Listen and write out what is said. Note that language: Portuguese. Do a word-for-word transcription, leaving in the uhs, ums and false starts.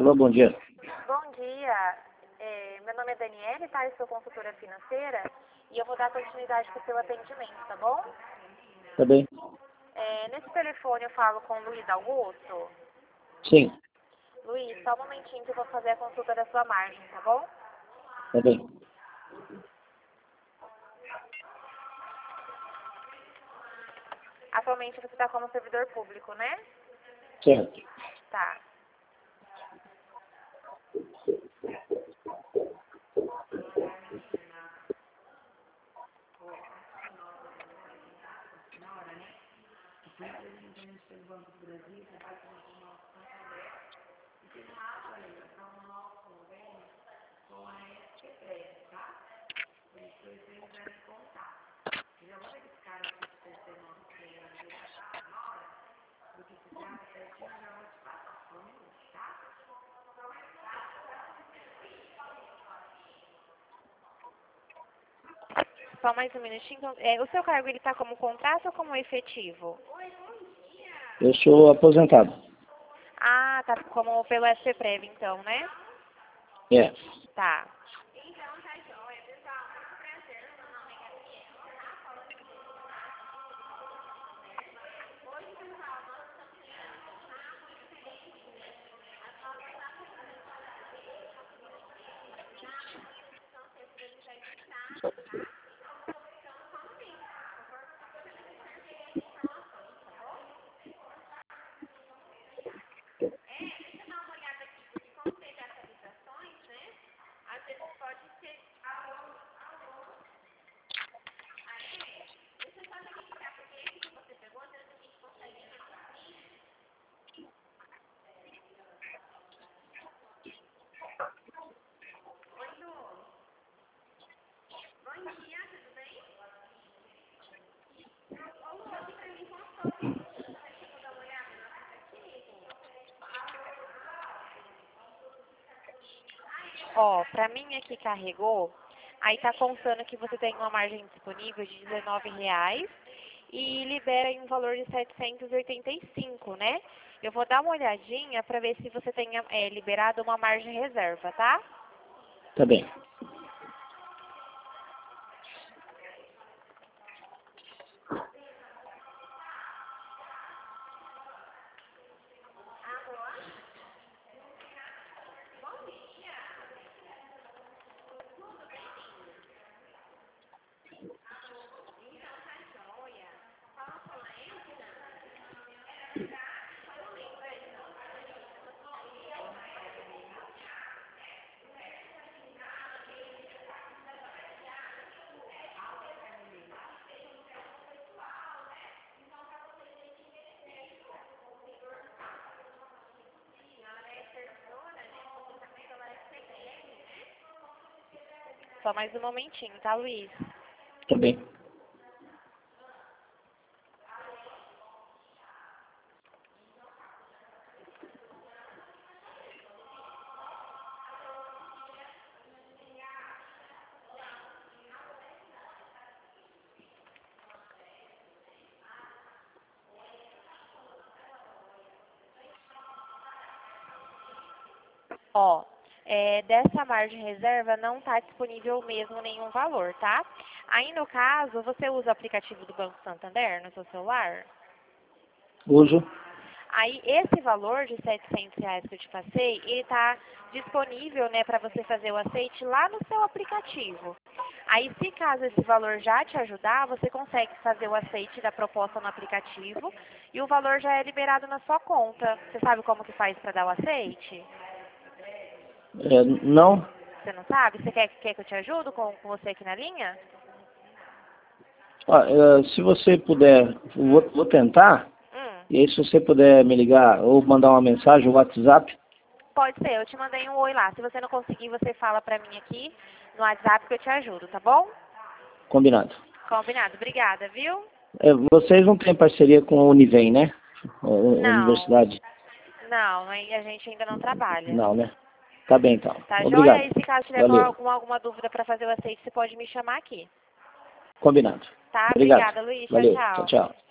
Alô, bom dia. Bom dia. É, meu nome é Daniele, tá? Eu sou consultora financeira e eu vou dar continuidade para o seu atendimento, tá bom? Tá bem? É, nesse telefone eu falo com o Luiz Augusto. Sim, Luiz, só um momentinho que eu vou fazer a consulta da sua margem, tá bom? tá bem. Atualmente você está como servidor público, né? Certo. Tá. Só mais um minutinho. Então, é, o seu cargo ele está como contrato ou como efetivo? Eu sou aposentado. Ah, tá como pelo S C Prev, então, né? É. Tá. Ó, pra mim aqui carregou, aí tá contando que você tem uma margem disponível de dezenove reais e libera aí um valor de setecentos e oitenta e cinco, né? Eu vou dar uma olhadinha pra ver se você tem é, liberado uma margem reserva, tá? Tá bem. Só mais um momentinho, tá, Luiz? Tá bem. Ó, é, dessa margem reserva não está disponível mesmo nenhum valor, tá? Aí no caso, você usa o aplicativo do Banco Santander no seu celular? Uso. Aí esse valor de setecentos reais que eu te passei, ele está disponível, né, para você fazer o aceite lá no seu aplicativo. Aí se caso esse valor já te ajudar, você consegue fazer o aceite da proposta no aplicativo e o valor já é liberado na sua conta. Você sabe como que faz para dar o aceite? É, não? Você não sabe? Você quer, quer que eu te ajude com, com você aqui na linha? Ah, é, se você puder, vou, vou tentar. Hum, E aí, se você puder me ligar ou mandar uma mensagem no WhatsApp, pode ser, eu te mandei um oi lá. Se você não conseguir, você fala pra mim aqui no WhatsApp que eu te ajudo, tá bom? combinado. Combinado, obrigada, viu? É, vocês não têm parceria com a Univem, né? A a Não, universidade? não, aí a gente ainda não trabalha. Não, né? Tá bem, então. Tá joia? Obrigado. E se caso tiver com Valeu. alguma, alguma dúvida pra fazer o aceite, você pode me chamar aqui. Combinado. Tá? Obrigado. Obrigada, Luiz. Tchau, Valeu. Tchau, tchau. tchau.